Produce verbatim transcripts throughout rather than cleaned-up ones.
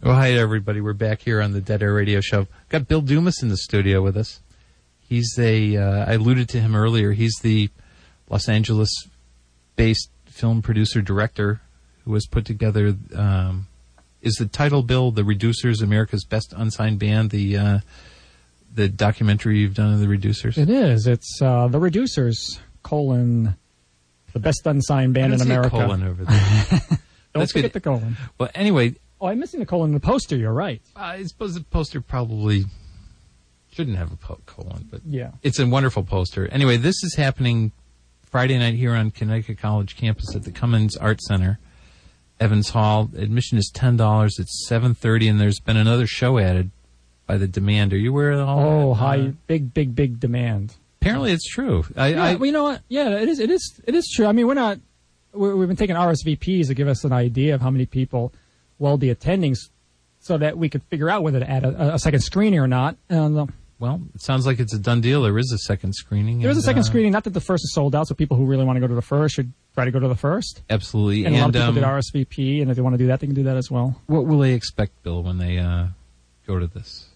Well, hi, everybody. We're back here on the Dead Air Radio Show. Got Bill Dumas in the studio with us. He's a, uh, I alluded to him earlier, he's the Los Angeles-based film producer-director who has put together, um, is the title, Bill, The Reducers, America's Best Unsigned Band, the uh, the documentary you've done of The Reducers? It is. It's uh, The Reducers, colon, the best unsigned band in America. colon over there. Don't That's forget good. the colon. Well, anyway. Oh, I'm missing the colon in the poster. You're right. I suppose the poster probably shouldn't have a po- colon, but yeah, it's a wonderful poster. Anyway, this is happening Friday night here on Connecticut College campus at the Cummins Art Center, Evans Hall. Admission is ten dollars. It's seven thirty, and there's been another show added by the Demand. Are you aware of all Oh, that? high, Uh, big, big, big demand. Apparently, it's true. I, yeah, I, well, you know what? Yeah, it is. It is. It is true. I mean, we're not. We're, we've been taking R S V Ps to give us an idea of how many people will be attending, so that we could figure out whether to add a, a second screening or not. And uh, well, it sounds like it's a done deal. There is a second screening. There is a and, second uh, screening. Not that the first is sold out, so people who really want to go to the first should try to go to the first. Absolutely. And, and a lot of people um, did R S V P, and if they want to do that, they can do that as well. What will they expect, Bill, when they uh, go to this?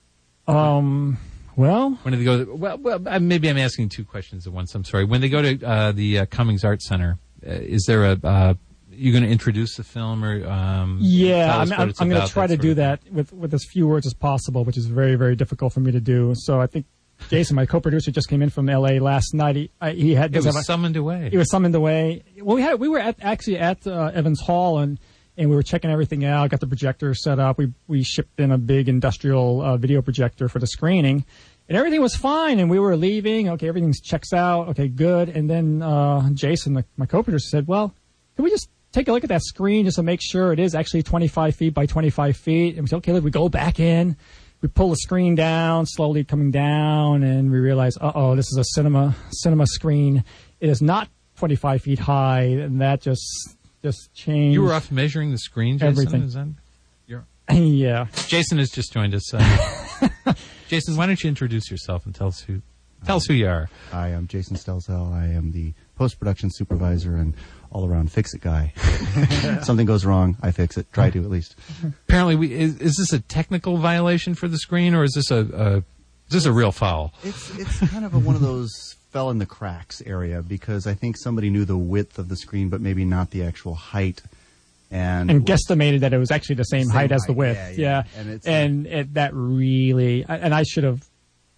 Um. Well, when do they go? To, well, well, uh, maybe I'm asking two questions at once. I'm sorry. When they go to uh, the uh, Cummings Art Center, uh, is there a? Uh, you going to introduce the film, or um, yeah, tell us I'm, what I'm, it's I'm going about, to try that to sort do of thing? that with with as few words as possible, which is very, very difficult for me to do. So I think Jason, my co-producer, just came in from L A last night. He, I, he had It was have a, summoned away. He was summoned away. Well, we had we were at, actually at uh, Evans Hall, and and we were checking everything out. Got the projector set up. We we shipped in a big industrial uh, video projector for the screening. And everything was fine, and we were leaving. Okay, everything checks out. Okay, good. And then uh, Jason, the, my co-producer, said, well, can we just take a look at that screen just to make sure it is actually twenty-five feet by twenty-five feet? And we said, okay, we go back in. We pull the screen down, slowly coming down, and we realize, uh-oh, this is a cinema cinema screen. It is not twenty-five feet high, and that just just changed. You were off measuring the screen, Jason? Everything. Is that, you're... Yeah. Jason has just joined us. Uh, Jason, why don't you introduce yourself and tell us who tell us who you are. Hi, I'm Jason Stelzel. I am the post-production supervisor and all-around fix-it guy. Something goes wrong, I fix it. Try to, at least. Apparently, we, is, is this a technical violation for the screen, or is this a, a is this a real foul? It's it's kind of a, one of those fell in the cracks area, because I think somebody knew the width of the screen, but maybe not the actual height. And, and guesstimated that it was actually the same, same height as the height, width. yeah, Yeah, yeah. And it's and it, that really, and I should have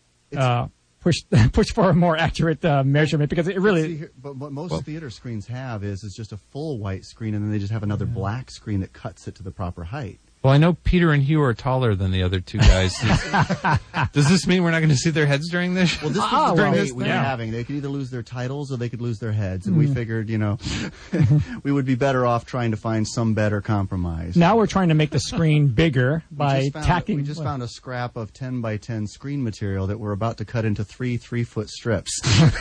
uh, pushed pushed for a more accurate uh, measurement, because it really. See, here, but what most well, theater screens have is is just a full white screen, and then they just have another yeah. black screen that cuts it to the proper height. Well, I know Peter and Hugh are taller than the other two guys. Does this mean we're not going to see their heads during this? Well, this was Ah, the well, debate we were yeah. having. They could either lose their titles or they could lose their heads, and Mm. we figured, you know, we would be better off trying to find some better compromise. Now we're trying to make the screen bigger by we just found, tacking. We just well, found a scrap of ten by ten screen material that we're about to cut into three three-foot strips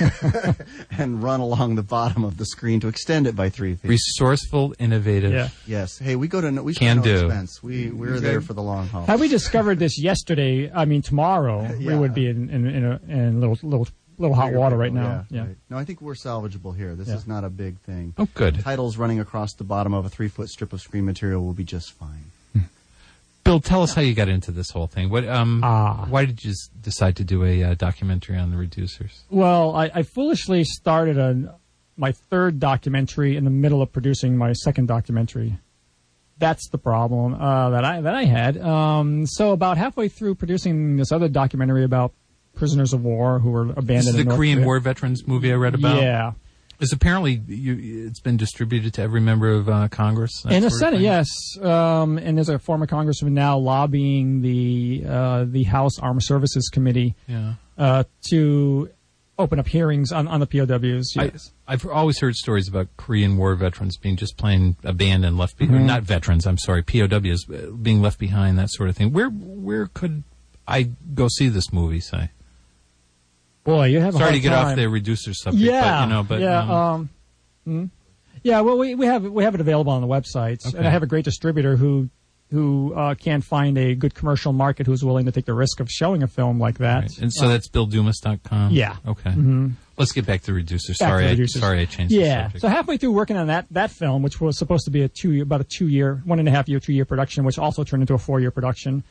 and run along the bottom of the screen to extend it by three feet. Resourceful, innovative. Yeah. Yes. Hey, we go to no, we Can go to no do. expense. We we're there for the long haul. Had we discovered this yesterday, I mean tomorrow, we Yeah. would be in in, in, a, in little little little hot water right now. Yeah. Yeah. Right. No, I think we're salvageable here. This Yeah. is not a big thing. Oh, good. Titles running across the bottom of a three-foot strip of screen material will be just fine. Bill, tell us how you got into this whole thing. What? Um, Ah. Why did you s- decide to do a uh, documentary on the Reducers? Well, I, I foolishly started a, my third documentary in the middle of producing my second documentary. That's the problem uh, that I that I had. Um, so about halfway through producing this other documentary about prisoners of war who were abandoned This is in the North Korean Korea. War veterans movie I read about. Yeah. It's apparently you, it's been distributed to every member of uh, Congress. that In the sort of Senate, thing? yes. Um, and there's a former congressman now lobbying the uh, the House Armed Services Committee Yeah. uh, to open up hearings on, on the P O Ws. I, Yes. I've always heard stories about Korean War veterans being just plain abandoned, left behind. Mhm. Not veterans, I'm sorry, P O Ws uh, being left behind, that sort of thing. Where where could I go see this movie, say? Boy, you have a Sorry hard to get time. off the Reducer subject, Yeah, but, you know, but... yeah, um, um, hmm. yeah. Well, we, we have we have it available on the websites, Okay. and I have a great distributor who who uh, can't find a good commercial market who's willing to take the risk of showing a film like that. right. And so Uh, that's bill dumas dot com? Yeah. Okay. hmm Let's get back to the Reducers. Back Sorry, to the I, Reducers. sorry, I changed. Yeah. The subject. So halfway through working on that that film, which was supposed to be a two about a two year, one and a half year, two year production, which also turned into a four year production.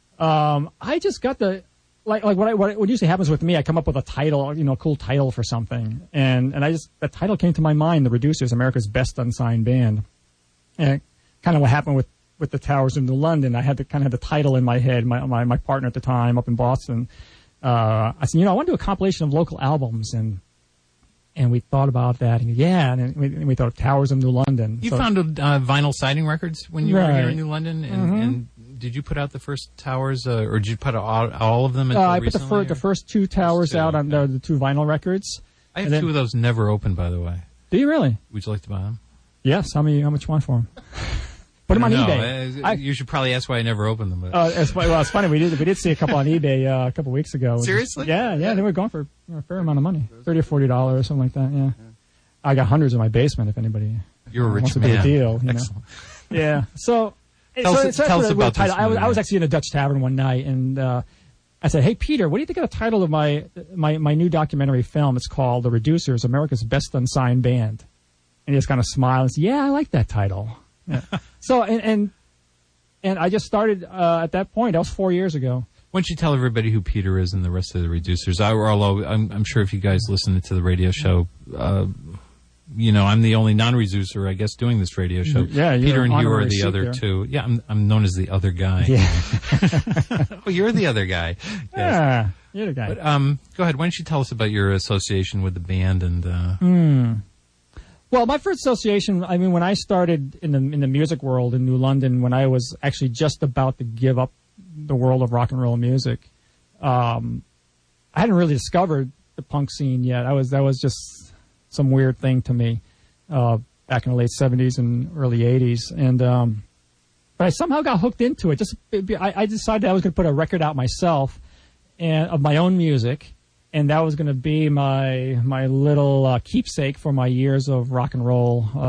Um, I just got the like like what I, what what usually happens with me. I come up with a title, you know, a cool title for something, and and I just that title came to my mind, The Reducers, America's Best Unsigned Band, and kind of what happened with. with the Towers in New London. I had the kind of the title in my head. My my, my partner at the time up in Boston, uh, I said, you know, I want to do a compilation of local albums, and and we thought about that. And yeah, and we, and we thought of Towers in New London. You so, founded uh, Vinyl Siding Records when you right. were here in New London, and, Mm-hmm. and did you put out the first Towers, uh, or did you put out all, all of them? Uh, Until I put the, recently, fir- the first two Towers two, out on okay. the, the two vinyl records. I have and then- two of those never opened, by the way. Do you really? Would you like to buy them? Yes. How many? How much you want for them? Put them on No, eBay. uh, I, you should probably ask why I never opened them. But. uh, it's, fu- well, it's funny. We did we did see a couple on eBay uh, a couple weeks ago. Seriously? Yeah, yeah. They were going for a fair amount of money, thirty or forty dollars, something like that. Yeah. I got hundreds in my basement. If anybody You're a rich wants to man. do a deal, you know. Excellent. Yeah. So, Tell so, us- so tell that's us what I- about title. this I was, movie. I was actually in a Dutch tavern one night, and uh, I said, "Hey, Peter, what do you think of the title of my my my new documentary film? It's called The Reducers, America's Best Unsigned Band." And he just kind of smiled and said, "Yeah, I like that title." Yeah. so, and, and and I just started uh, at that point. That was four years ago. Why don't you tell everybody who Peter is and the rest of the Reducers? I, although I'm, I'm sure if you guys listen to the radio show, uh, you know, I'm the only non-Reducer, I guess, doing this radio show. Yeah, you're Peter and you honorary are the seat other there. two. Yeah, I'm, I'm known as the other guy. Yeah. Oh, you're the other guy. Yes. Yeah. You're the guy. But um, go ahead. Why don't you tell us about your association with the band and? Uh, Mm. Well, my first association, I mean, when I started in the in the music world in New London, when I was actually just about to give up the world of rock and roll music, um, I hadn't really discovered the punk scene yet. I was that was just some weird thing to me uh, back in the late seventies and early eighties, and um, but I somehow got hooked into it. Just I, I decided I was going to put a record out myself and of my own music. And that was going to be my my little uh, keepsake for my years of rock and roll uh,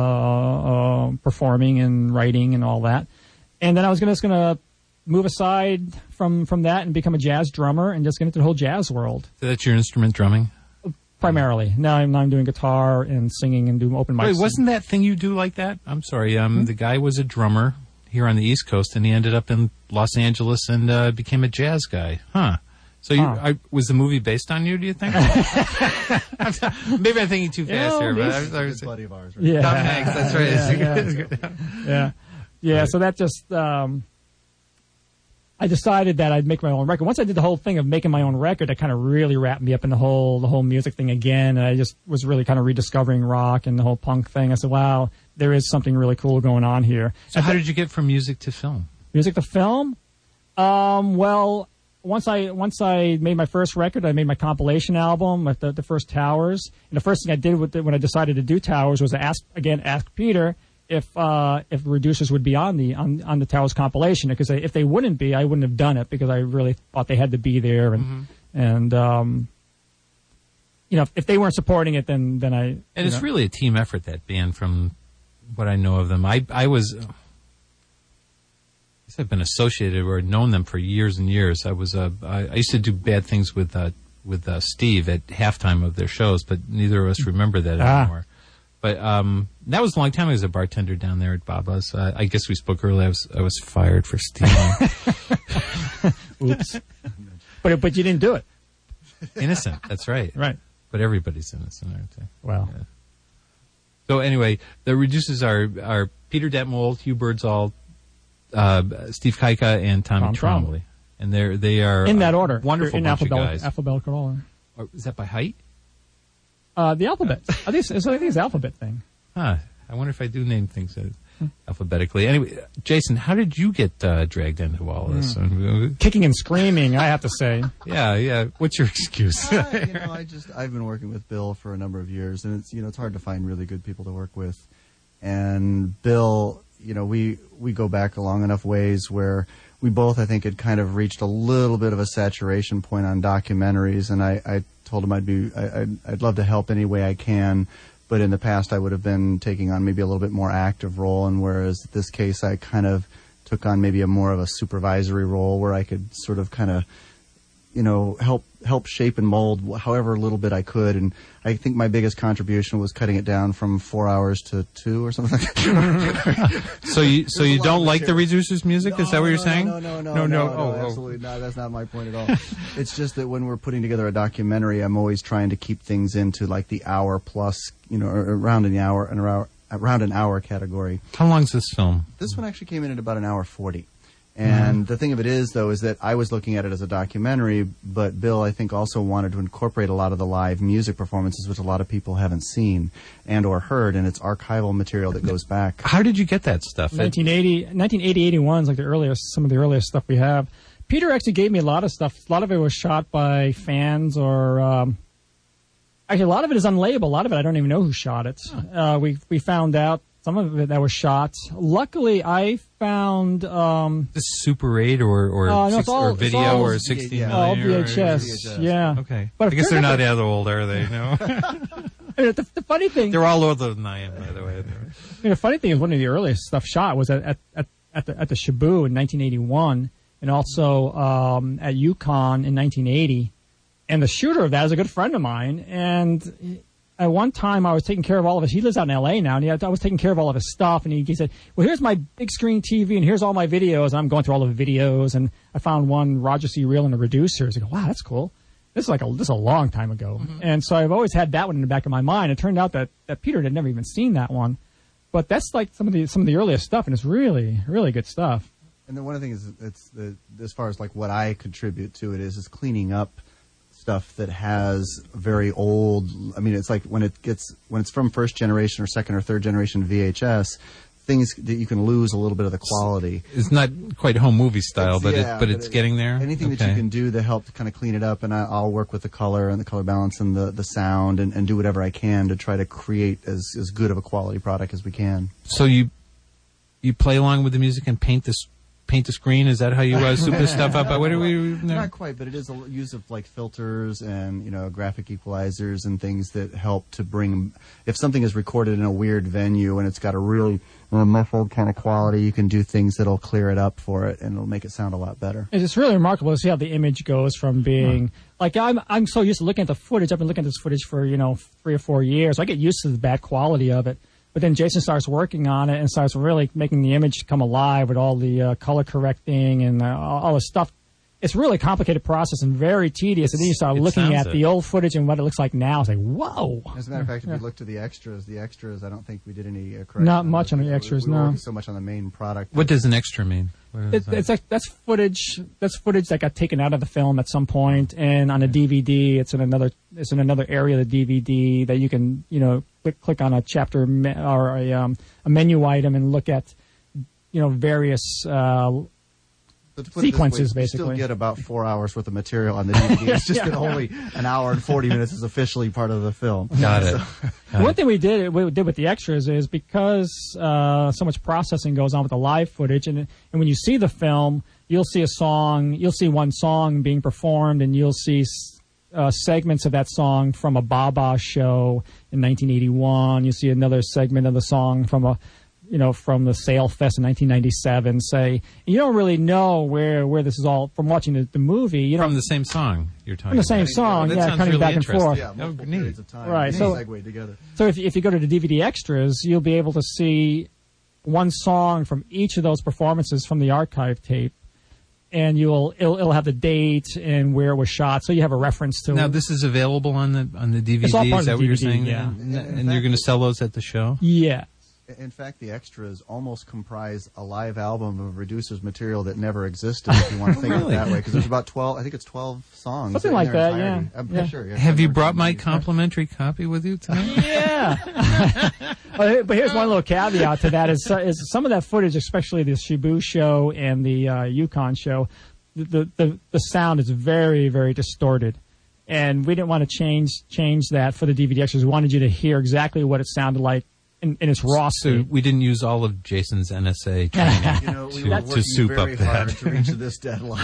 uh, performing and writing and all that. And then I was gonna, just going to move aside from, from that and become a jazz drummer and just get into the whole jazz world. so that's your instrument, drumming. Primarily. Now I'm, now I'm doing guitar and singing and doing open mics. Wait, wasn't that thing you do like that? I'm sorry. Um, Hmm? the guy was a drummer here on the East Coast, and he ended up in Los Angeles and uh, became a jazz guy. Huh. So you, Huh. I, was the movie based on you, do you think? Maybe I'm thinking too fast Yeah, here, but maybe. I, I He's a was, good buddy of ours. Right? Yeah. Tom Hanks, that's right. Yeah, yeah. Yeah, so that just, um, I decided that I'd make my own record. Once I did the whole thing of making my own record, that kind of really wrapped me up in the whole, the whole music thing again. And I just was really kind of rediscovering rock and the whole punk thing. I said, wow, there is something really cool going on here. So how did you get from music to film? Music to film? Um, well, once I once I made my first record, I made my compilation album, with the, the first Towers. And the first thing I did with the, when I decided to do Towers was to ask again ask Peter if uh, if Reducers would be on the on, on the Towers compilation, because if they wouldn't be, I wouldn't have done it, because I really thought they had to be there, and Mm-hmm. and um, you know, if, if they weren't supporting it, then then I And you it's know. really a team effort, that band, from what I know of them. I, I was, I guess I've been associated or known them for years and years. I was, uh, I, I used to do Bad Things with, uh, with uh, Steve at halftime of their shows, but neither of us remember that Ah. anymore. But um, that was a long time. I was a bartender down there at Baba's. Uh, I guess we spoke earlier. I was, I was fired for stealing. Oops. but but you didn't do it, Innocent, that's right. right? But everybody's innocent, aren't they? Well, Yeah. So anyway, the Reducers are, are Peter Detmold, Hugh Birdsall, uh, Steve Kaika, and Tommy Tom Trombley. Trombley. And they're, they are in that a order, wonderful in bunch of alphabetical, guys. alphabetical order. Or is that by height? Uh, the alphabet. I think it's, I think it's alphabet thing. Huh. I wonder if I do name things uh, alphabetically. Anyway, Jason, how did you get uh, dragged into all this? Hmm. Kicking and screaming, I have to say. Yeah, yeah. What's your excuse? Uh, you know, I just I've been working with Bill for a number of years, and it's you know it's hard to find really good people to work with. And Bill, you know, we we go back a long enough ways where we both, I think, had kind of reached a little bit of a saturation point on documentaries, and I, I told him I'd be I, I'd, I'd love to help any way I can. But in the past, I would have been taking on maybe a little bit more active role, and whereas in this case, I kind of took on maybe a more of a supervisory role where I could sort of kind of you know, help help shape and mold however little bit I could. And I think my biggest contribution was cutting it down from four hours to two or something like that. so you so There's you a lot don't of like the material. reducers music? No, Is that what no, you're no, saying? No, no, no, no, no, no, no, oh, oh. absolutely not. That's not my point at all. It's just that when we're putting together a documentary, I'm always trying to keep things into like the hour plus, you know, or around an hour and around around an hour category. How long's this film? This one actually came in at about an hour forty. And the thing of it is, though, is that I was looking at it as a documentary, but Bill, I think, also wanted to incorporate a lot of the live music performances, which a lot of people haven't seen and or heard, and it's archival material that goes back. How did you get that stuff? nineteen eighty, nineteen eighty, eighty-one is like the earliest, some of the earliest stuff we have. Peter actually gave me a lot of stuff. A lot of it was shot by fans or... Um, actually, a lot of it is unlabeled. A lot of it, I don't even know who shot it. Uh, we we found out some of it that was shot. Luckily, I found... Um, This is Super eight or or, Uh, no, six, it's all- or it's video all- or sixteen yeah. all millimeter V H S, V H S. yeah. Okay. But I guess they're not that. that old, are they? No. The, the funny thing... They're all older than I am, by the way. I mean, the funny thing is, one of the earliest stuff shot was at at at, at the at the Shibu in nineteen eighty-one, and also um, at Yukon in nineteen eighty. And the shooter of that is a good friend of mine. And at one time, I was taking care of all of his. He lives out in L A now, and he, I was taking care of all of his stuff. And he, he said, "Well, here's my big screen T V, and here's all my videos." And I'm going through all the videos, and I found one Roger C. Reel and the Reducers. I go, "Wow, that's cool." This is like a this is a long time ago, mm-hmm. And so I've always had that one in the back of my mind. It turned out that, that Peter had never even seen that one, but that's like some of the some of the earliest stuff, and it's really really good stuff. And then one of the things, it's the, as far as like what I contribute to it is, is cleaning up stuff that has very old. I mean, it's like when it gets when it's from first generation or second or third generation V H S. Things that you can lose a little bit of the quality. It's not quite home movie style, It's, but yeah, it, but but it's it, getting there. Anything okay. that you can do to help to kind of clean it up, and I, I'll work with the color and the color balance and the, the sound, and, and do whatever I can to try to create as, as good of a quality product as we can. So you you play along with the music and paint this paint the screen. Is that how you uh, soup this stuff up? What are we? No? Not quite, but it is a use of like filters and you know graphic equalizers and things that help to bring. If something is recorded in a weird venue and it's got a really uh, muffled kind of quality, you can do things that'll clear it up for it and it'll make it sound a lot better. It's really remarkable to see how the image goes from being huh. like I'm I'm so used to looking at the footage. I've been looking at this footage for you know three or four years. I get used to the bad quality of it. But then Jason starts working on it and starts really making the image come alive with all the uh, color correcting and uh, all the stuff. It's a really complicated process and very tedious. And then you start It looking at it. the old footage and what it looks like now. It's like, whoa. As a matter of fact, if Yeah. you look to the extras, the extras, I don't think we did any uh, correction. Not much on the We- extras, we were no. working so much on the main product. What does an extra mean? What is It, that? it's like, that's footage. That's footage that got taken out of the film at some point, and on a D V D, it's in another. It's in another area of the D V D that you can, you know, click click on a chapter me, or a, um, a menu item and look at, you know, various. Uh, But to put it this sequences, way, you basically. still get about four hours worth of material on the D V D. It's just Yeah. that only an hour and forty minutes is officially part of the film. Got it. Got One it. thing we did we did with the extras is because uh, so much processing goes on with the live footage, and and when you see the film, you'll see a song, you'll see one song being performed, and you'll see uh, segments of that song from a Baba show in nineteen eighty-one. You see another segment of the song from a you know, from the Sail Fest in nineteen ninety-seven, say, you don't really know where, where this is all, from watching the, the movie. You From know, the same song you're talking from the same about. song, That yeah, sounds coming really back and interesting. forth. Yeah, multiple neat. periods of time. Right, so- segued together. So if, if you go to the D V D extras, you'll be able to see one song from each of those performances from the archive tape, and you'll it'll, it'll have the date and where it was shot, so you have a reference to Now it. this is available on the on the D V D. It's all part Is of that the what you're D V D, saying? yeah. And, In- in and fact- you're going to sell those at the show? Yeah. In fact, the extras almost comprise a live album of Reducers material that never existed, if you want to think Really? of it that way, because there's about twelve, I think it's twelve songs. Something in like their that, yeah. entirety. I'm Yeah. pretty sure. Yeah, Have you somewhere brought my between- complimentary copy with you tonight? Yeah. but, but here's one little caveat to that: is, is some of that footage, especially the Shibu show and the uh, Yukon show, the, the the sound is very very distorted, and we didn't want to change change that for the D V D extras. We wanted you to hear exactly what it sounded like in, in its raw So state. we didn't use all of Jason's N S A training You know, we to, were to working soup very up hard that. to reach this deadline.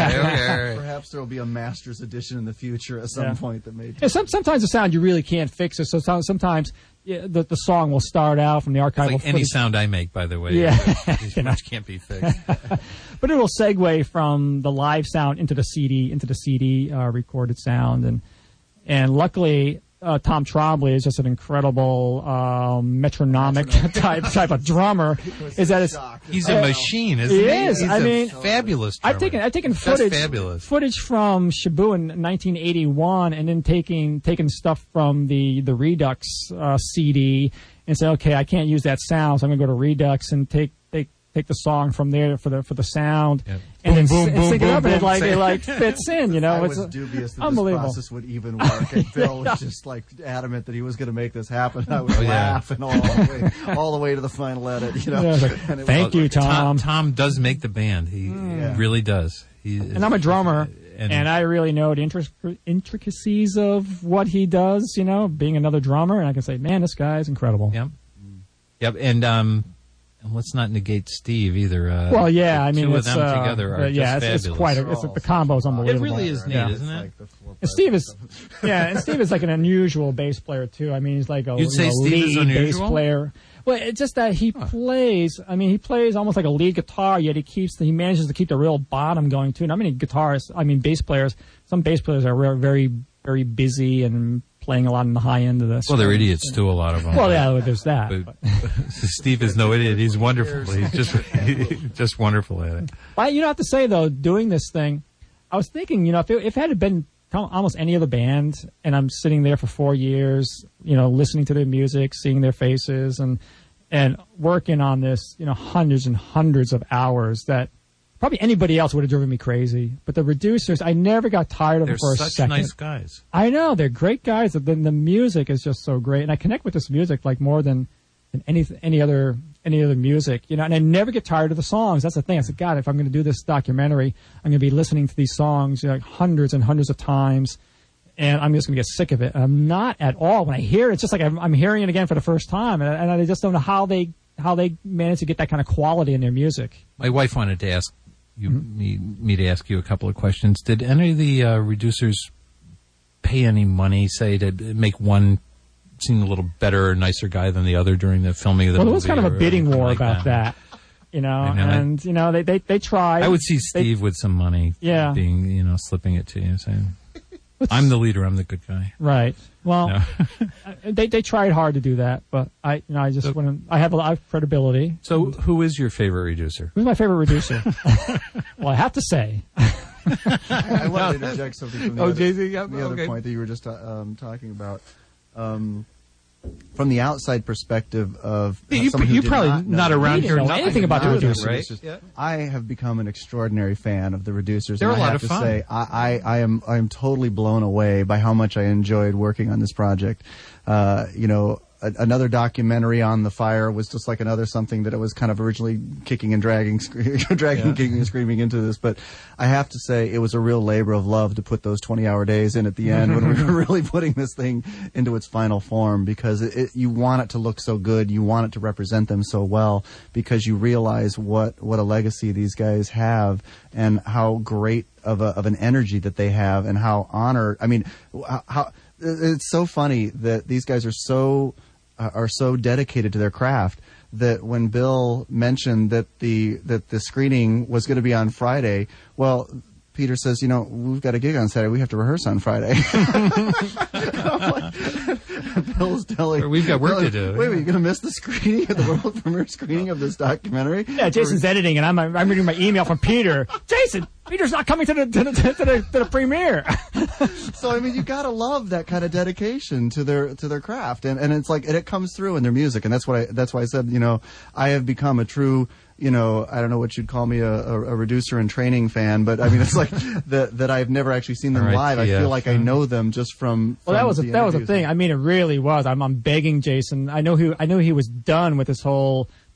Okay. Perhaps there will be a master's edition in the future at some Yeah. point that may. Yeah, some, sometimes the sound you really can't fix it. So some- sometimes yeah, the the song will start out from the archival Like any footage, sound I make, by the way, Yeah. pretty much can't be fixed. but it will segue from the live sound into the C D into the C D uh, recorded sound, and and luckily. Uh, Tom Trombley is just an incredible um, metronomic type type of drummer. Is that it's Shocked. He's a machine, isn't He he? is. He's I a mean, fabulous. I've drummer. taken I've taken That's footage fabulous. footage from Shabu in nineteen eighty-one, and then taking taking stuff from the the Redux uh, C D and say, okay, I can't use that sound, so I'm gonna go to Redux and take take take the song from there for the for the sound, Yep. and Boom, then boom, s- boom, sync it boom, up, and it boom, like say- it like fits in, you know. I It's was dubious that this unbelievable. process would even work, and Bill was just like adamant that he was going to make this happen. I was Oh, yeah. laughing all the way, all the way to the final edit. You know, Yeah, I was like, And it was thank you, like- Tom. Tom. Tom does make the band. He Yeah. really does. He And I'm a drummer, and, and I really know the intric- intricacies of what he does, you know, being another drummer, and I can say, man, this guy is incredible. Yep. Yep. And um, and let's not negate Steve either. Uh, Well, yeah, the I mean, two it's of them uh, together are uh, yeah, just it's, it's fabulous. quite a, They're it's, all the combo's so unbelievable. It really is neat, Yeah. isn't it? Like the floor And Steve is, president. yeah, and Steve is like an unusual bass player too. I mean, he's like a You'd say you know, Steve is lead bass unusual? player. Well, it's just that he plays. I mean, he plays almost like a lead guitar, yet he keeps the, he manages to keep the real bottom going too. And I mean, guitarists, I mean, bass players. Some bass players are very, very, very busy and playing a lot in the high end of this. Well, they're idiots too. A lot of them. Well, yeah, there's that. But Steve is no idiot. He's wonderful. He's just he's just wonderful at it. Well, you know, I have to say though, doing this thing, I was thinking, you know, if it, if it had been almost any other band, and I'm sitting there for four years, you know, listening to their music, seeing their faces, and and working on this, you know, hundreds and hundreds of hours, that probably anybody else would have driven me crazy. But the Reducers, I never got tired of They're them for a such second. nice guys. I know they're great guys. Then the music is just so great, and I connect with this music like more than, than any any other any other music, you know. And I never get tired of the songs. That's the thing. I said, God, if I'm going to do this documentary, I'm going to be listening to these songs, you know, like hundreds and hundreds of times, and I'm just going to get sick of it. And I'm not at all. When I hear it, it's just like I'm, I'm hearing it again for the first time, and, I- and I just don't know how they how they manage to get that kind of quality in their music. My wife wanted to ask you Mm-hmm. me, me to ask you a couple of questions. Did any of the uh, reducers pay any money, say, to make one seem a little better or nicer guy than the other during the filming of the Well, movie? there was kind of a or bidding anything war like about that. You know, I know, I- and you know they they they tried. I would see They- Steve with some money, Yeah. being you know slipping it to you, saying, "I'm the leader. I'm the good guy." Right. Well, No. uh, they they tried hard to do that, but I you know I just So- wouldn't. I have a lot of credibility. So, who is your favorite reducer? Who's my favorite reducer? Well, I have to say, I wanted to interject something from the, Oh, other, Jay-Z, yeah, the other okay. point that you were just uh, um, talking about. Um, from the outside perspective of Yeah, you- someone who you did probably not, know not the around We here. didn't know nothing anything about the about it, Reducers, right? It's just- Yeah. I have become an extraordinary fan of the Reducers. They're and a I lot have of to fun. say, I, I, I am I am totally blown away by how much I enjoyed working on this project. Uh, you know, a, another documentary on the fire was just like another something that I was kind of originally kicking and dragging, scre- dragging, Yeah. kicking and screaming into this. But I have to say, it was a real labor of love to put those twenty-hour days in at the end when we were really putting this thing into its final form, because it, it, you want it to look so good, you want it to represent them so well, because you realize what what a legacy these guys have and how great of a of an energy that they have, and how honored. I mean, how. how it's so funny that these guys are so uh, are so dedicated to their craft that when Bill mentioned that the that the screening was going to be on Friday, well, Peter says, you know, we've got a gig on Saturday. We have to rehearse on Friday. Bill's telling, Or we've got work to do. Wait, wait, you're going to miss the screening of the world premiere screening of this documentary? yeah, Jason's editing, and I'm I'm reading my email from Peter. Jason, Peter's not coming to the to the to the, to the premiere. So I mean, you gotta love that kind of dedication to their to their craft, and and it's like, and it comes through in their music, and that's what I that's why I said, you know, I have become a true, you know, I don't know what you'd call me, a, a, a reducer and training fan, but I mean, it's like that that I've never actually seen them All right, live. I yeah. feel like I know them just from. Well, that from was a, the that was the interviews. thing. I mean, it really was. I'm I'm begging Jason. I know he I know he was done with this whole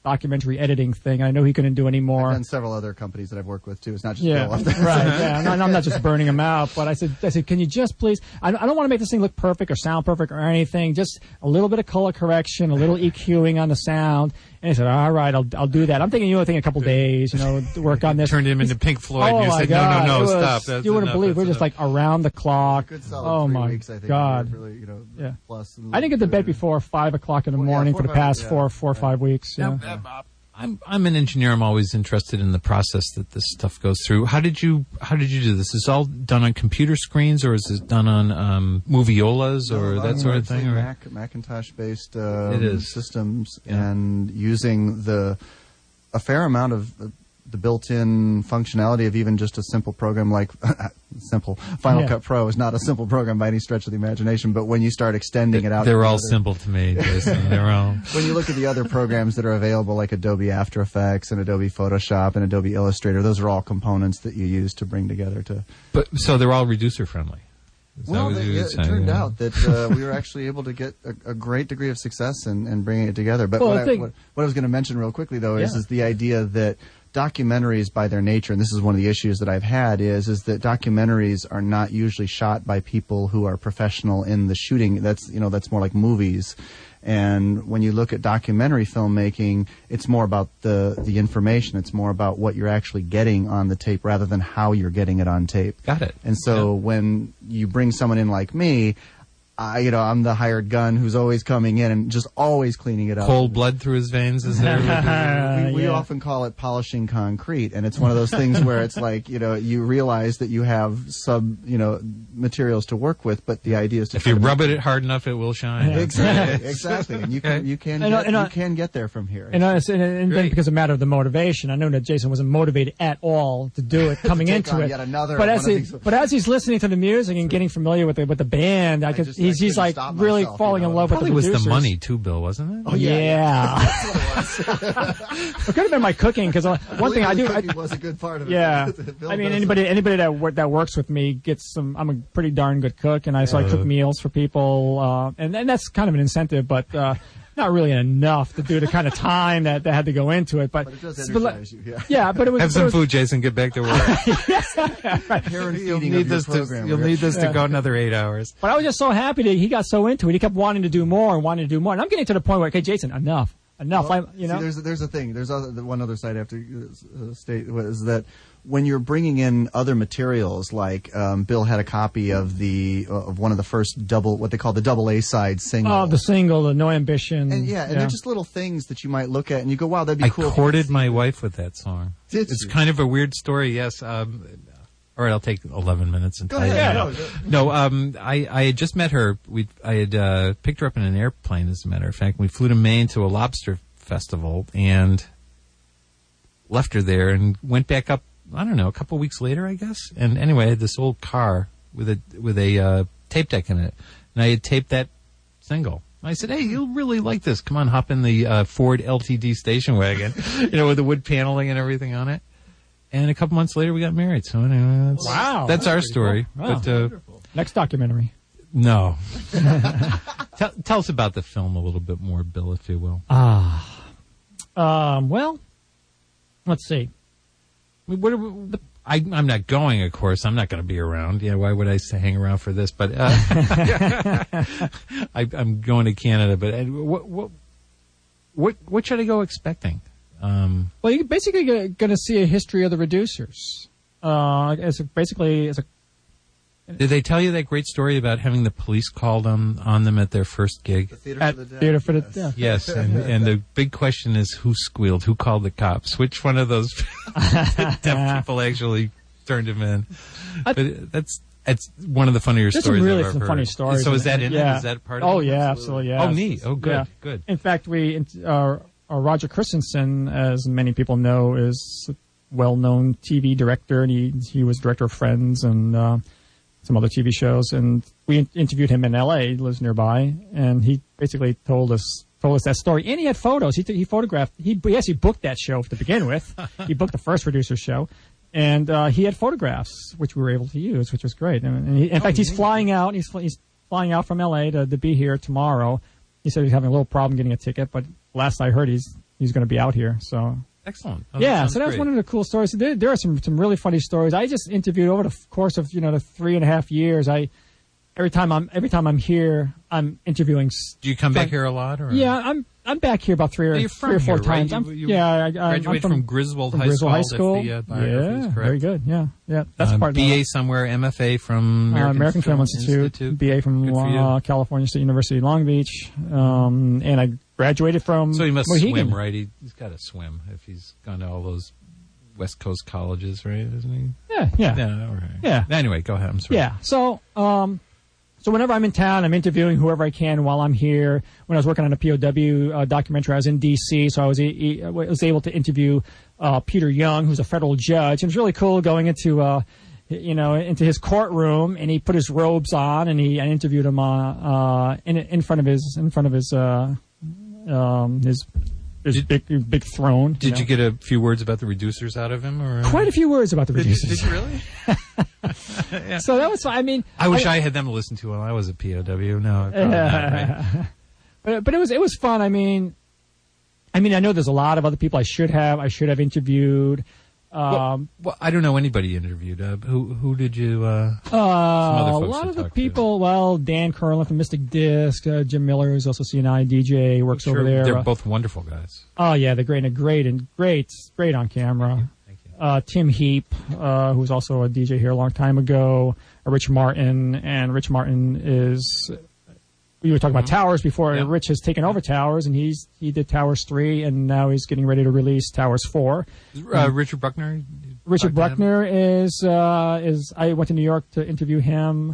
documentary editing thing. I know he couldn't do any more. And several other companies that I've worked with too. It's not just Yeah, Bill up there. right. Yeah, and I'm not just burning him out, but I said, I said, can you just please? I, I don't want to make this thing look perfect or sound perfect or anything. Just a little bit of color correction, a little EQing on the sound. And he said, all right, I'll I'll do that. I'm thinking, you know, thinking a couple days, you know, to work on this. Turned him into Pink Floyd. Oh and you my said, God. no, no, no, It was- stop. That's you wouldn't enough, believe that's we're just enough. like around the clock. Good solid Oh three my weeks, I think. God. Really, you know, Yeah. plus. I didn't get to bed before five o'clock in the Well, yeah, morning four for the or five- past yeah. four, four or five weeks. Now, Yeah. uh, I'm I'm an engineer. I'm always interested in the process that this stuff goes through. How did you How did you do this? Is it all done on computer screens, or is it done on um, moviolas, or No, that sort of largely thing? Or? Mac, Macintosh-based um, It is. systems, Yeah. and using the a fair amount of uh, the built-in functionality of even just a simple program like simple Final Yeah. Cut Pro is not a simple program by any stretch of the imagination. But when you start extending it out, They're to all other- simple to me, Jason. They're all. When you look at the other programs that are available, like Adobe After Effects and Adobe Photoshop and Adobe Illustrator, those are all components that you use to bring together to. But so they're all reducer friendly. Is that Well, what they, you it, were it saying? turned Yeah. out that uh, we were actually able to get a, a great degree of success in, in bringing it together. But Well, what, I I, think- what, what I was going to mention real quickly, though, is, Yeah. is the idea that documentaries, by their nature, and this is one of the issues that I've had, is is that documentaries are not usually shot by people who are professional in the shooting. That's you know that's more like movies. And when you look at documentary filmmaking, it's more about the, the information. It's more about what you're actually getting on the tape rather than how you're getting it on tape. Got it. And so Yeah. when you bring someone in like me, I, you know, I'm the hired gun who's always coming in and just always cleaning it up. Cold blood through his veins. Is there? We, we Yeah. often call it polishing concrete, and it's one of those things where it's like, you know, you realize that you have sub, you know, materials to work with, but the idea is to If try you to rub make- it hard enough, it will shine. exactly, exactly, and you can Okay. you can And, uh, get, and, uh, you can get there from here. And, uh, and, and then Great. because of a matter of the motivation, I know that Jason wasn't motivated at all to do it coming take into on it. yet another but one as of he, these- but as he's listening to the music and getting familiar with the with the band, I could, just- I he's he's couldn't like stop really myself, falling you in know. love with Probably the was the producers. money too, Bill, wasn't it? Oh, yeah, Yeah, That's what it was. it could have been my cooking because one thing I do. I, Cooking was a good part of it. yeah, Bill I mean does anybody anybody that wor- that works with me gets some. I'm a pretty darn good cook, and I so I cook Uh. meals for people, uh, and and that's kind of an incentive, but. Uh, Not really enough to do the kind of time that, that had to go into it, but, But it does but like- energize you, yeah. yeah, but it was Have but it some was- food, Jason. Get back to work. Care and You'll feeding need of your this to. program. You'll need this to go another eight hours. But I was just so happy that he got so into it. He kept wanting to do more and wanting to do more. And I'm getting to the point where, okay, Jason, enough, enough. Well, I, you see, know, there's there's a thing. There's other, the one other side I have to uh, state is that when you're bringing in other materials, like um, Bill had a copy of the uh, of one of the first double, what they call the double A side single. oh, the single, the No Ambition. and yeah, and they're just little things that you might look at and you go, wow, that'd be I cool. if you courted could see my that. wife with that song. Did It's you? kind of a weird story. Yes. Um, all right, I'll take eleven minutes and Go tell you. ahead. that. Yeah, No, no um, I, I had just met her. We I had uh, picked her up in an airplane, as a matter of fact. We flew to Maine to a lobster festival and left her there and went back up. I don't know, a couple weeks later, I guess. And anyway, I had this old car with a with a uh, tape deck in it, and I had taped that single. I said, "Hey, you'll really like this. Come on, hop in the uh, Ford L T D station wagon, you know, with the wood paneling and everything on it." And a couple months later, we got married. So anyway, that's, Wow. that's our story. Wow. But uh, Next documentary. no, tell, tell us about the film a little bit more, Bill, if you will. Ah. Um, well, let's see. I mean, what are we, the, I, I'm not going, of course. I'm not going to be around. Yeah, why would I say hang around for this? But uh, I, I'm going to Canada. But uh, what what what what should I go expecting? Um, Well, you're basically going to see a history of the reducers. Uh, as a, basically, as a did they tell you that great story about having the police called on on them at their first gig? The theater at for the deaf. Theater for the yes. Deaf. Yes, and, and the big question is who squealed, who called the cops, which one of those deaf people actually turned him in. I- But that's that's one of the funnier There's stories some really I've some ever funny heard. stories. So is that in yeah. it? Is that part of oh, it? yeah, absolutely. Yeah. Oh, neat. Oh, good, Yeah. good. In fact, we uh, uh, Roger Christensen, as many people know, is a well-known T V director, and he he was director of Friends and uh, some other T V shows. And we in- interviewed him in L A. He lives nearby, and he basically told us told us that story. And he had photos. He t- he photographed. He he actually booked that show to begin with. He booked the first producer show. And uh, he had photographs, which we were able to use, which was great. And, and he, in fact, he's flying out. He's fl- he's flying out from L A to, to be here tomorrow. He said he's having a little problem getting a ticket, but last I heard, he's he's going to be out here. So excellent. Oh, yeah, that so that was great. one of the cool stories. There, there are some some really funny stories. I just interviewed over the course of you know the three and a half years. I every time I'm every time I'm here, I'm interviewing. Do you come so, back here a lot? Or? Yeah, I'm I'm back here about three or, You're three or four here, right? times. You, I'm, you yeah, I, I, graduated I'm from, from Griswold from High Griswold School. High School. That's the, uh, biographies, yeah, correct? very good. Yeah, yeah, that's um, part. B A of somewhere, M F A from uh, American, American Film, Film Institute, Institute. B A from Good for you. uh, California State University, Long Beach, um, and I graduated from. So he must Mohegan. swim, right? He, he's got to swim if he's gone to all those West Coast colleges, right? Isn't he? Yeah, yeah, Yeah, all right. Yeah. Anyway, go ahead. I'm sorry. yeah. So, um, so whenever I'm in town, I'm interviewing whoever I can while I'm here. When I was working on a P O W uh, documentary, I was in D C, so I was e- e- was able to interview uh, Peter Young, who's a federal judge. It was really cool going into uh, you know into his courtroom, and he put his robes on, and he I interviewed him uh, uh, in in front of his in front of his uh, um, his his Did- big big throne. Did know. you get a few words about the reducers out of him? Or Quite a few words about the Did you, reducers. did you really? Yeah. So that was fun. I mean, I wish I, had them to listen to while I was a P O W. No, probably not, right? But but it was it was fun. I mean, I mean I know there's a lot of other people I should have I should have interviewed. Um, well, well, I don't know anybody you interviewed. Uh, who who did you? Uh, uh, a folks lot to of the talk to. people. Well, Dan Curlin from Mystic Disc, uh, Jim Miller, who's also C N I D J, works sure over there. They're Uh, both wonderful guys. oh yeah, they're great and great and great great on camera. Thank you. Uh, Tim Heap, uh, who was also a D J here a long time ago. Uh, Rich Martin, and Rich Martin is. We were talking about Towers before. Yeah. Rich has taken over Towers, and he's he did Towers three, and now he's getting ready to release Towers four. Uh, Richard Bruckner. Richard Talked to him? Bruckner is uh, is. I went to New York to interview him.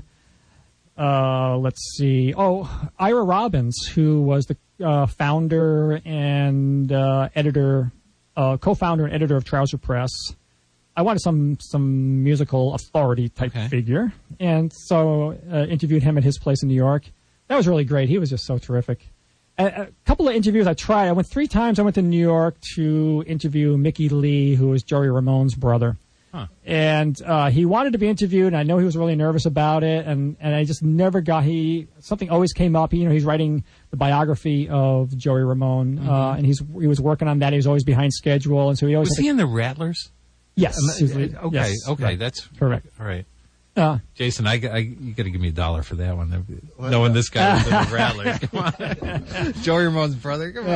Uh, let's see. Oh, Ira Robbins, who was the uh, founder and uh, editor, uh, co-founder and editor of Trouser Press. I wanted some some musical authority type Okay. figure, and so uh, interviewed him at his place in New York. That was really great. He was just so terrific. A, a couple of interviews I tried. I went three times. I went to New York to interview Mickey Lee, who was Joey Ramone's brother. Huh. And uh, he wanted to be interviewed, and I know he was really nervous about it, and, and I just never got, he, something always came up. You know, he's writing the biography of Joey Ramone, Mm-hmm. uh, and he's he was working on that. He was always behind schedule, and so he always Was had he to- in the Rattlers? yes. Um, he was- okay, yes, okay, right. that's Correct. All right, Uh, Jason, I, I you got to give me a dollar for that one. Knowing this guy was in the Rattlers, come on, Joey Ramone's brother, come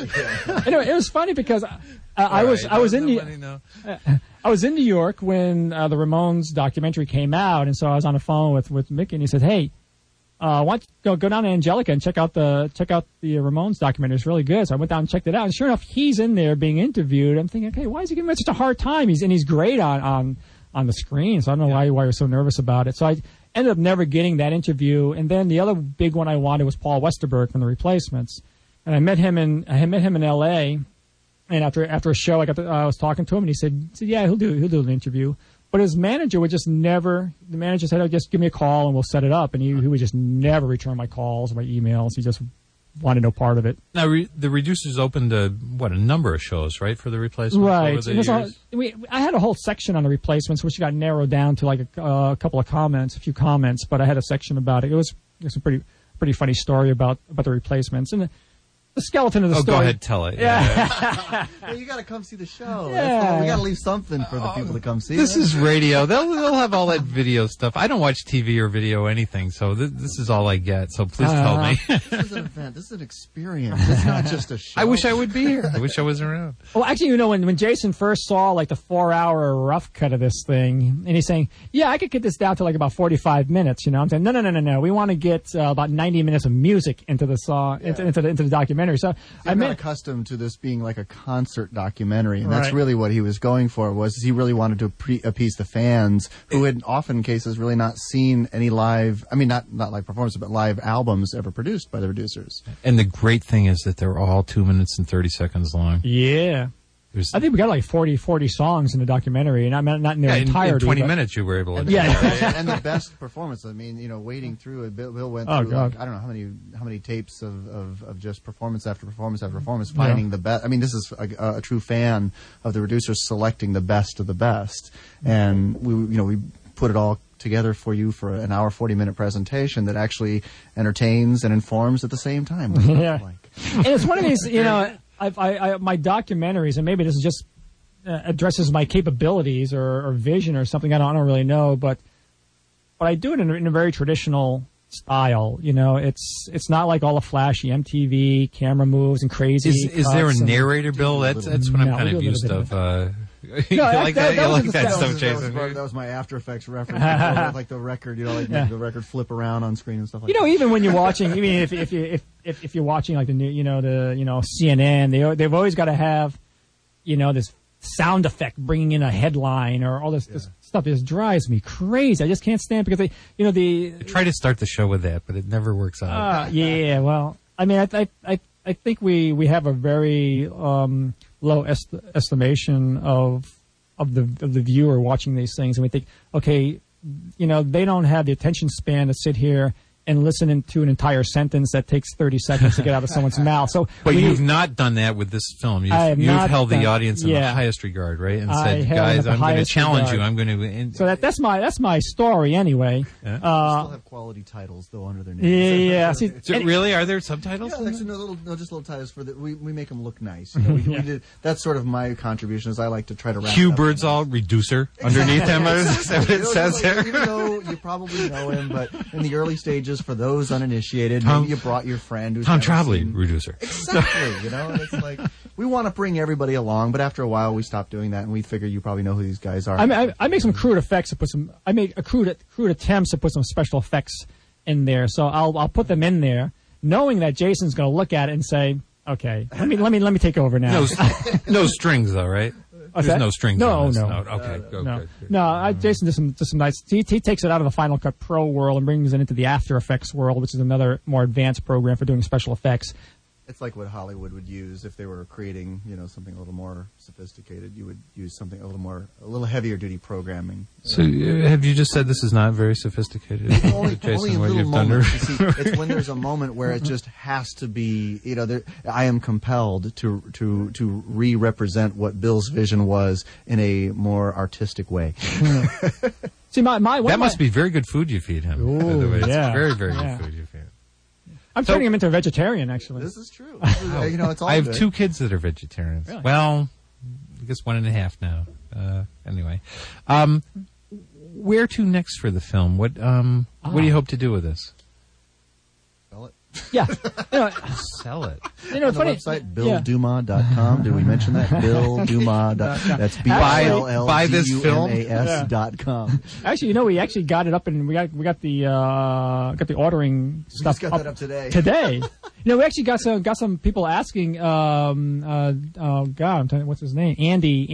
on. anyway, it was funny because uh, I was All I right, was in New, nobody know. I was in New York when uh, the Ramones documentary came out, and so I was on the phone with, with Mickey, and he said, "Hey, uh, why don't you go go down to Angelica and check out the check out the Ramones documentary? It's really good." So I went down and checked it out, and sure enough, he's in there being interviewed. I'm thinking, okay, why is he giving me such a hard time? He's and he's great on on, on the screen, so I don't know why why you're so nervous about it. So I ended up never getting that interview, and then the other big one I wanted was Paul Westerberg from the Replacements, and I met him in I met him in L A. And after after a show, I got to, uh, I was talking to him, and he said, he said, "Yeah, he'll do he'll do an interview." But his manager would just never. The manager said, "Oh, just give me a call, and we'll set it up." And he, he would just never return my calls, my emails. He just wanted no part of it. Now, re- the Reducers opened a, what, a number of shows, right, for the Replacements Right. over the And there's years? a- we, I had a whole section on the Replacements, which got narrowed down to like a, uh, a couple of comments, a few comments. But I had a section about it. It was, it was a pretty pretty funny story about about the Replacements and. The, The skeleton of the Oh, story. go ahead, tell it. Yeah. Well, you got to come see the show. Yeah. That's why we got to leave something for the people to come see. This it. is radio. They'll they'll have all that video stuff. I don't watch T V or video or anything, so th- this is all I get. So please tell Uh, me. This is an event. This is an experience. It's not just a show. I wish I would be here. I wish I was around. Well, actually, you know, when, when Jason first saw like the four-hour rough cut of this thing, and he's saying, "Yeah, I could get this down to like about forty-five minutes," you know, I'm saying, "No, no, no, no, no. We want to get uh, about ninety minutes of music into the song, into, into the into the documentary." So I I'm mean, not accustomed to this being like a concert documentary, and that's Right. really what he was going for. Was he really wanted to pre- appease the fans who had, often cases, really not seen any live. I mean, not not live performances, but live albums ever produced by the Reducers. And the great thing is that they're all two minutes and thirty seconds long. yeah, There's, I think we got like forty, forty songs in the documentary, and I'm not, not in their yeah, in, in entirety. twenty but- minutes you were able to. do Yeah. that. and the best performance. I mean, you know, wading through it. Bill, Bill went Oh, through God. like, I don't know how many how many tapes of, of, of just performance after performance after performance, finding the best. I mean, this is a, a true fan of the Reducers selecting the best of the best, and we you know we put it all together for you for an hour forty minute presentation that actually entertains and informs at the same time. which I Yeah. like. And it's one of these, you know. I've, I, I, my documentaries, and maybe this is just uh, addresses my capabilities or, or vision or something. I don't, I don't really know, but but I do it in, a- in a very traditional style. You know, it's it's not like all the flashy M T V camera moves and crazy. Is, is there a cuts and- narrator, Bill? That's that's what I'm No, kind we of do a little used bit of. of Uh, you No, like that- that? that You was like the that stuff- stuff, that, was, Jason? that was my After Effects reference. You know, like the record, you know, like Yeah. make the record flip around on screen and stuff like You know, that. even when you're watching, I mean, if if you if, if if you're watching like the new, you know, the you know C N N, they they've always got to have, you know, this sound effect bringing in a headline or all this, this stuff. It just drives me crazy. I just can't stand it because they, you know, the I try to start the show with that, but it never works out. uh, yeah. Well, I mean, I I I, I think we we have a very um, low est- estimation of of the of the viewer watching these things, and we think, okay, you know, they don't have the attention span to sit here and listen in to an entire sentence that takes thirty seconds to get out of someone's mouth. So, But we- you've not done that with this film. You've, I have you've not held the done- audience in the yeah. highest regard, right? And I said, held guys, at the I'm going to highest challenge regard. you. I'm going to. And, so that that's my that's my story anyway. Yeah. They still Uh, have quality titles though under their yeah, names. yeah. See, so and- really, are there subtitles? Yeah, in that's that? no little, no, just little titles for the. We, we make them look nice. You know, we, we did, that's sort of my contribution. Is I like to try to wrap Hugh it up. Birdsall, reducer, underneath him. Is that what You it know, says like, there? Even though you probably know him, but in the early stages, for those uninitiated, Tom- maybe you brought your friend who's Tom never Trombley, seen- reducer. Exactly. You know, and it's like we want to bring everybody along, but after a while, we stopped doing that, and we figure you probably know who these guys are. I, mean, I, I make some crude effects to put some. I make a crude crude attempts to put some special effects in there. So I'll I'll put them in there, knowing that Jason's going to look at it and say, "Okay, let me let me let me take over now." No, no strings, though, right? What's There's that? no strings. No, on this no. note. Okay, go, no, good, good. no. I, Jason does some does some nice. He, he takes it out of the Final Cut Pro world and brings it into the After Effects world, which is another more advanced program for doing special effects. It's like what Hollywood would use if they were creating, you know, something a little more sophisticated. You would use something a little more, a little heavier duty programming. So uh, have you just said this is not very sophisticated? Only, Jason, only in what little you've done moments. to- You see, it's when there's a moment where it just has to be, you know, there, I am compelled to to to re-represent what Bill's vision was in a more artistic way. See, my my one That of my- must be very good food you feed him. by the Ooh, way. That's yeah. very, very Yeah. good food you feed him. I'm So- turning him into a vegetarian, actually. This is true. This is, you know, it's all I have good. two kids that are vegetarians. Really? Well, I guess one and a half now. Uh, anyway, um, where to next for the film? What um, what do you Ah. hope to do with this? Sell it. Yeah, you know, Sell it. you know, On the funny. website, bill yeah. duma dot com. Did we mention that? bill duma dot com. That's B I L L Buy this D U film? M A S dot com. Actually, you know, we actually got it up, and we got we got the uh, got the ordering We stuff just got that up today. today. You know, we actually got some got some people asking. Um, uh, oh God, I'm telling you, what's his name? Andy.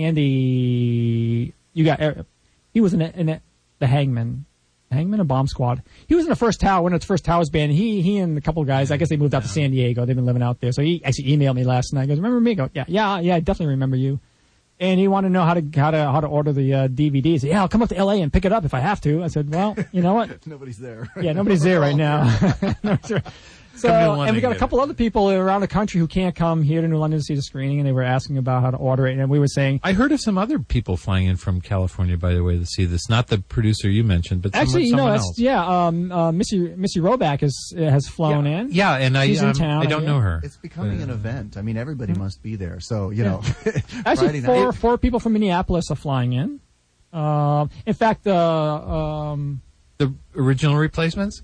Andy. You got. uh, He was in, a, in a, the Hangman. Hangman or Bomb Squad. He was in the first tower, one of the first Towers band. He he and a couple of guys. I guess they moved out to San Diego. They've been living out there. So he actually emailed me last night. He goes, "Remember me?" I go, "Yeah, yeah, yeah. I definitely remember you." And he wanted to know how to how to how to order the uh, D V Ds. Yeah, I'll come up to L A and pick it up if I have to. I said, "Well, you know what? Nobody's there. Yeah, nobody's there right now." Nobody's there. So, Come to London and we got a and get couple other people around the country who can't come here to New London to see the screening, and they were asking about how to order it. And we were saying, I heard of some other people flying in from California, by the way, to see this. Not the producer you mentioned, but actually, someone, you know, someone it's, else. yeah, um, uh, Missy Missy Roback has has flown yeah, in. yeah, and I She's in um, town, I don't yeah. know her. It's becoming an event. I mean, everybody must be there. So, you know. Actually, Friday four night- four people from Minneapolis are flying in. Um, in fact, uh, um, The original replacements?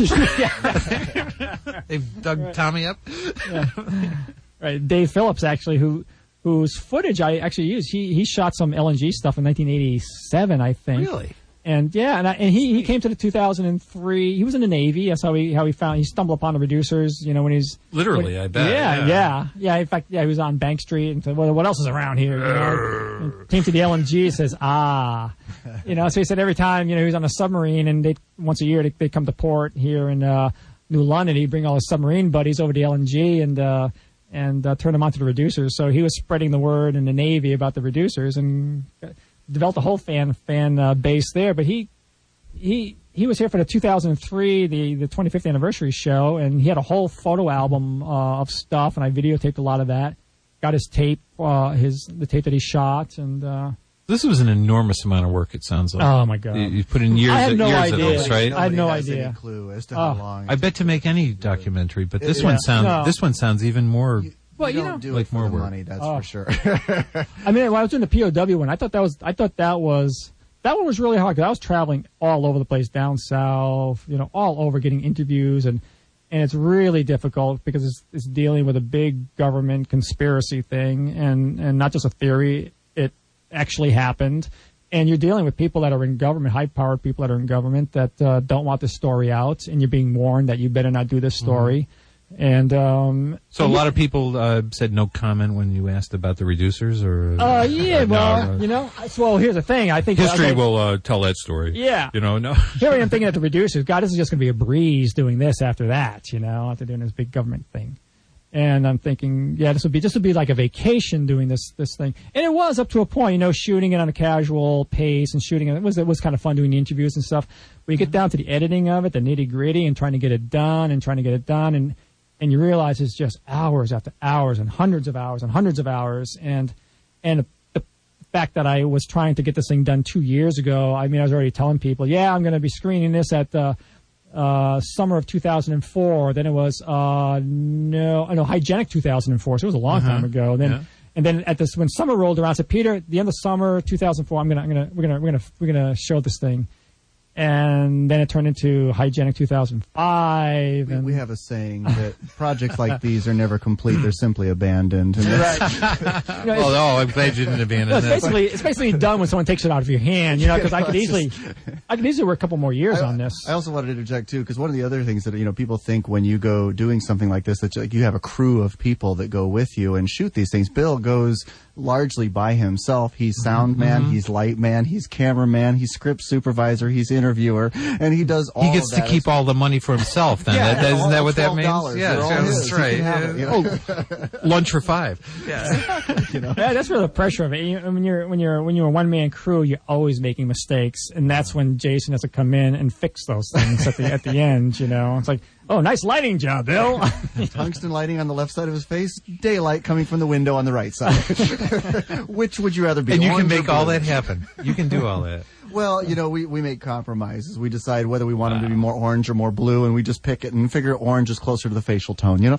yeah, They've dug Tommy up? right, Dave Phillips actually, who whose footage I actually used. He he shot some L N G stuff in nineteen eighty-seven, I think. Really? And yeah, and, I, and he, he came to the two thousand three. He was in the Navy. That's how he how he found. He stumbled upon the producers. You know, when he's Literally, when- I bet. Yeah, Yeah. yeah, yeah. In fact, yeah, he was on Bank Street and said, "Well, what else is around here?" You know, and came to the L N G. Says, "Ah," you know. So he said every time you know he was on a submarine, and they once a year they they come to port here in uh, New London. He'd bring all his submarine buddies over to the L N G and. Uh, and uh, turn them on to the reducers. So he was spreading the word in the Navy about the reducers and developed a whole fan fan uh, base there. But he he he was here for the two thousand three, the the twenty-fifth anniversary show, and he had a whole photo album uh, of stuff, and I videotaped a lot of that. Got his tape, uh, his the tape that he shot, and uh, This was an enormous amount of work, it sounds like. oh my god, You, you put in years, I had no years of idea. this, right? I had no Nobody has idea. Any clue as to Oh. how long. I bet to make any documentary, but this Yeah. one sounds No. this one sounds even more Well, you you don't know, do like it for more the work. money, that's Oh. for sure. I mean, when I was doing the P O W one, I thought that was, I thought that was, that one was really hard because I was traveling all over the place, down south, you know, all over getting interviews, and and it's really difficult because it's, it's dealing with a big government conspiracy thing, and and not just a theory, it actually happened, and you're dealing with people that are in government, high-powered people that are in government that uh, don't want this story out, and you're being warned that you better not do this story. Mm-hmm. And um, So a lot of people uh, said no comment when you asked about the reducers, or uh, yeah, or no, well, uh, you know, well, here's the thing. I think history okay, will uh, tell that story. Yeah. You know, no. Here I am thinking at the reducers, God, this is just going to be a breeze doing this after that, you know, after doing this big government thing. And I'm thinking, yeah, this would be this would be like a vacation doing this this thing. And it was up to a point, you know, shooting it on a casual pace and shooting it. It was it was kind of fun doing the interviews and stuff. But you get down to the editing of it, the nitty gritty, and trying to get it done and trying to get it done, and and you realize it's just hours after hours and hundreds of hours and hundreds of hours. And and the fact that I was trying to get this thing done two years ago, I mean, I was already telling people, yeah, I'm going to be screening this at uh, uh, summer of two thousand four. Then it was uh, no, no, Hygienic two thousand four. So it was a long Uh-huh. time ago. And then Yeah. and then at this when summer rolled around, I said, Peter, the end of summer two thousand four, I'm gonna, I'm gonna, we're gonna, we're gonna, we're gonna show this thing. And then it turned into Hygienic two thousand five. We, And we have a saying that projects like these are never complete; they're simply abandoned. And that's- you know, Oh, no, I'm glad you didn't abandon No, it's that. basically it's basically done when someone takes it out of your hand, you know. Because I could easily, I could easily work a couple more years on this. I also wanted to interject too, because one of the other things that you know people think when you go doing something like this that like, you have a crew of people that go with you and shoot these things. Bill goes largely by himself. He's sound man, Mm-hmm. he's light man, he's cameraman, he's script supervisor, he's interviewer, and he does all. He gets of to that keep as- all the money for himself. Then Yeah, that, that, all isn't that what that twelve means? dollars. Yeah, They're all that's his. He right. can have it, you know? Oh, lunch for five. Yeah, that's where the pressure of it. You, when you're when you're when you're a one man crew, you're always making mistakes, and that's when Jason has to come in and fix those things at the at the end. You know, it's like, oh, nice lighting job, Bill. Tungsten lighting on the left side of his face, daylight coming from the window on the right side. Which would you rather be? And you can orange or make all blue? that happen. You can do all that. Well, you know, we, we make compromises. We decide whether we want them to be more orange or more blue, and we just pick it and figure orange is closer to the facial tone, you know?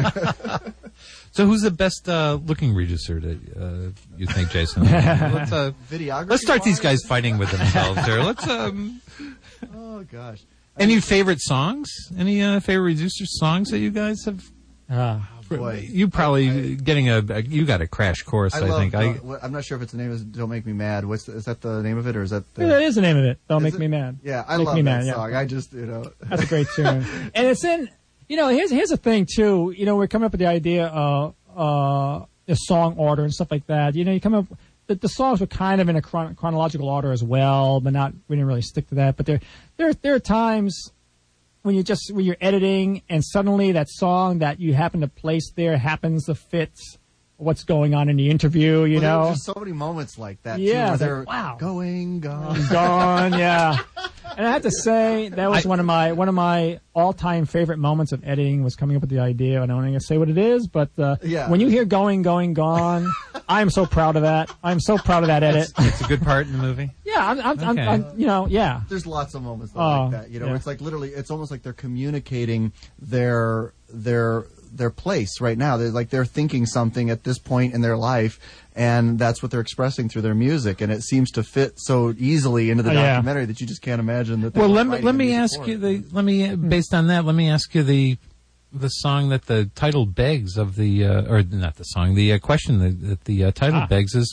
So who's the best uh, looking reducer that uh, you think, Jason? let's, uh, Videography. let's start these guys fighting with themselves here. Let's. Um, Oh, gosh. any favorite songs? Any uh, favorite reducer songs that you guys have? Uh, Boy. You probably I- I- getting a, a you got a crash course. I, love, think. I, Don't- what- I'm not sure if it's the name of Don't Make Me Mad. What's the, is that the name of it, or is that the... that is the name of it. Don't Is make it? me mad. Yeah, I Make love Me that Mad, yeah. song. I just, you know... That's a great tune. And it's in, you know, here's here's the thing too. You know, we're coming up with the idea of uh, a song order and stuff like that. You know, you come up. The, the songs were kind of in a chron- chronological order as well, but not. We didn't really stick to that. But there, there, there are times when you just when you're editing and suddenly that song that you happen to place there happens to fit what's going on in the interview. You Well, there- know, There's so many moments like that, Yeah, too, where it's like, they're wow. going, gone. gone, yeah. And I have to say that was I- one of my one of my all time favorite moments of editing was coming up with the idea. I don't want to say what it is, but uh, Yeah. when you hear "going, going, gone," I am so proud of that. I'm so proud of that edit. it's a good part in the movie. Yeah, I'm, I'm, I'm, Okay. I'm, you know, yeah. There's lots of moments though, Oh, like that. You know, yeah. it's like literally, it's almost like they're communicating their their their place right now. They're like they're thinking something at this point in their life, and that's what they're expressing through their music. And it seems to fit so easily into the Oh, yeah. documentary that you just can't imagine that. They Well, were let me writing let the me music ask for you it. the let me based on that let me ask you the the song that the title begs of the uh, or not the song the uh, question that, that the uh, title Ah. begs is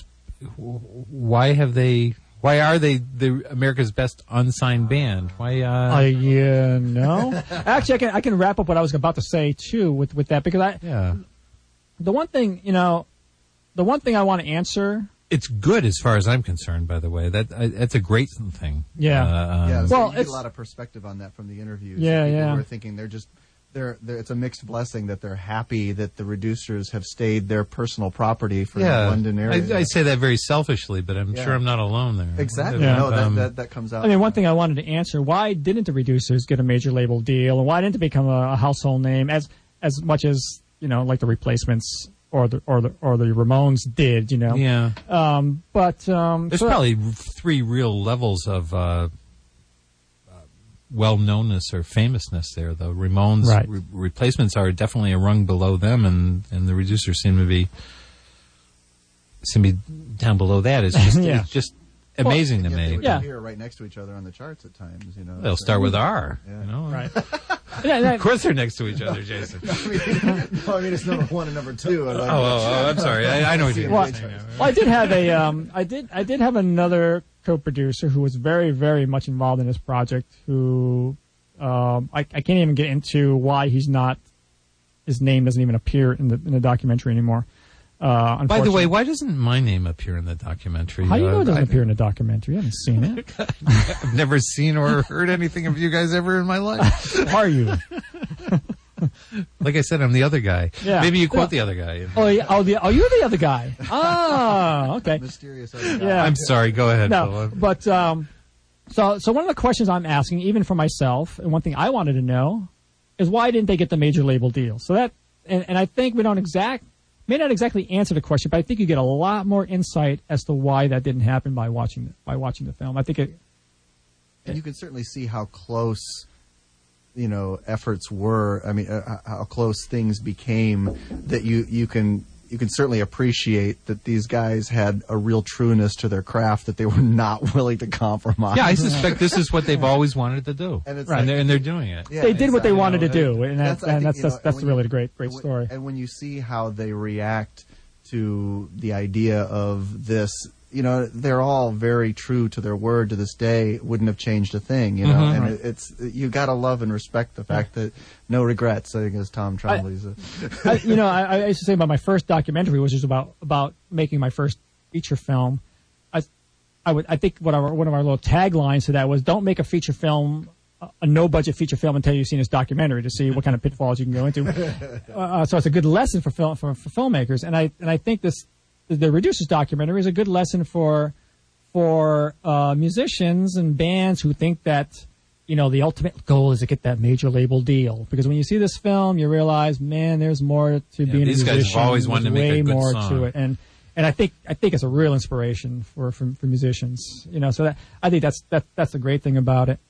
why have they why are they the America's Best Unsigned Band? Why? Uh, I uh, no. Actually, I can I can wrap up what I was about to say too with with that because I yeah, the one thing you know, the one thing I want to answer. it's good as far as I'm concerned. By the way, that I, that's a great thing. Yeah. Uh, um, Yeah, so Well, you get it's- a lot of perspective on that from the interviews. Yeah, People yeah. who are thinking they're just they're, they're it's a mixed blessing that they're happy that the reducers have stayed their personal property for yeah, the London area. I, I say that very selfishly, but I'm Yeah. sure I'm not alone there. Exactly. Yeah. No, that, Um, that that comes out. I mean, one thing I wanted to answer: why didn't the Reducers get a major label deal, and why didn't it become a, a household name as as much as you know, like the Replacements or the or the or the Ramones did? You know, Yeah. Um, but um, There's so- probably three real levels of uh, uh, well-knownness or famousness there, though. Ramones Right. re- replacements are definitely a rung below them, and, and the Reducers seem to be seem to be down below that. It's just Yeah. it's just amazing Yeah, to they me. would Yeah. appear right next to each other on the charts at times. You know, They'll start with R. Yeah. You know, Right. Yeah, that- Of course, they're next to each other, Jason. I mean, no, I mean it's number one and number two. I Oh, like oh, oh, I'm sorry. I, I know what you're Well, saying. well, I did have a, um, I did, I did have another co-producer who was very, very much involved in this project. Who, um, I, I can't even get into why he's not. His name doesn't even appear in the in the documentary anymore. Uh, By the way, unfortunately. why doesn't my name appear in the documentary? How do you know Uh, it doesn't I- appear in the documentary? You haven't seen it. I've never seen or heard anything of you guys ever in my life. Who are you? Like I said, I'm the other guy. Yeah. Maybe you quote Yeah. the other guy. Oh, yeah, oh, the, oh, you're the other guy. Oh, okay. mysterious. Other guy. Yeah. I'm sorry. Go ahead, No, Phil. but um, so so one of the questions I'm asking, even for myself, and one thing I wanted to know, is why didn't they get the major label deal? So that, and, and I think we don't exact may not exactly answer the question, but I think you get a lot more insight as to why that didn't happen by watching the, by watching the film. I think it. And you can certainly see how close, you know, efforts were. I mean, uh, how close things became. That you you can you can certainly appreciate that these guys had a real trueness to their craft, that they were not willing to compromise. Yeah, I suspect this is what they've always wanted to do, And it's and, like- they're, and they're doing it. Yeah, They did what they exactly. wanted to You know, do, and that's I and think, that's you know, that's, that's and really when a great great and when- story. And when you see how they react to the idea of this, you know, they're all very true to their word to this day. Wouldn't have changed a thing, you know. Mhm. And it, it's you got to love and respect the fact that no regrets. I think as Tom Trombley's. a- I, you know, I, I used to say about my first documentary, which was about about making my first feature film. I, I would, I think what our, one of our little taglines to that was, "Don't make a feature film, a, a no-budget feature film, until you've seen this documentary to see what kind of pitfalls you can go into." uh, so it's a good lesson for film for, for filmmakers, and I and I think this the, the Reducers documentary is a good lesson for for uh, musicians and bands who think that, you know, the ultimate goal is to get that major label deal. Because when you see this film, you realize, man, there's more to being a these musician. guys have always wanted to There's make a way good more song. to it, and and I think I think it's a real inspiration for for, for musicians. You know, so that I think that's that that's the great thing about it.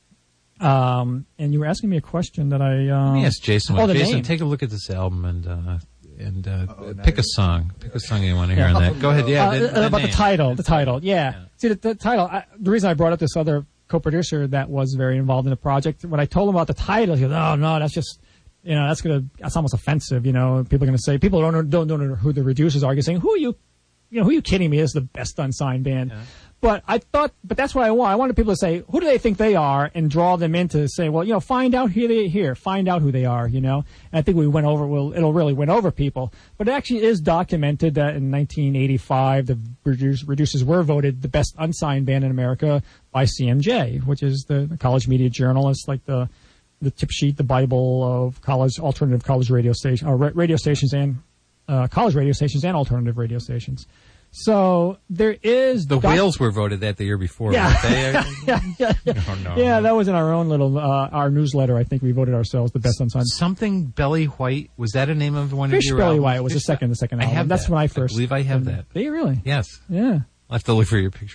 Um, and you were asking me a question that I um, Let me ask Jason. Oh, What. the Jason, name. take a look at this album and uh, and uh, Oh, now pick a you're- song. Pick a song you want to hear Yeah. on that. Go ahead. Yeah, Uh, the, uh, about name. the title, the title, yeah. Yeah. See, the, the title. I, the reason I brought up this other co-producer that was very involved in the project, when I told him about the title, he goes, "Oh no, that's just, you know, that's gonna, that's almost offensive. You know, people are gonna say, people don't know, don't know who the Reducers are. You're saying, who are you? You know, who are you kidding me? This is the best unsigned band." Yeah. But I thought, but that's what I want. I wanted people to say, who do they think they are, and draw them into say, well, you know, find out who they here, find out who they are, you know. And I think we went over, well, it'll really win over people. But it actually is documented that in nineteen eighty-five, the Reduce- Reducers were voted the best unsigned band in America by C M J, which is the, the college media journal. It's like the the tip sheet, the Bible of college alternative college radio station, or ra- radio stations and uh, college radio stations and alternative radio stations. So there is The doc- Whales were voted that the year before. Yeah. weren't they? yeah, yeah, yeah. Oh, no. Yeah, that was in our own little uh, our newsletter. I think we voted ourselves the best unsigned. Something Belly White. Was that a name of one Fish of your Belly albums? White was the Fish- second, the second I album. have That's that. when I I first. believe I have that. Do you really? Yes. Yeah. I'll have to look for your picture.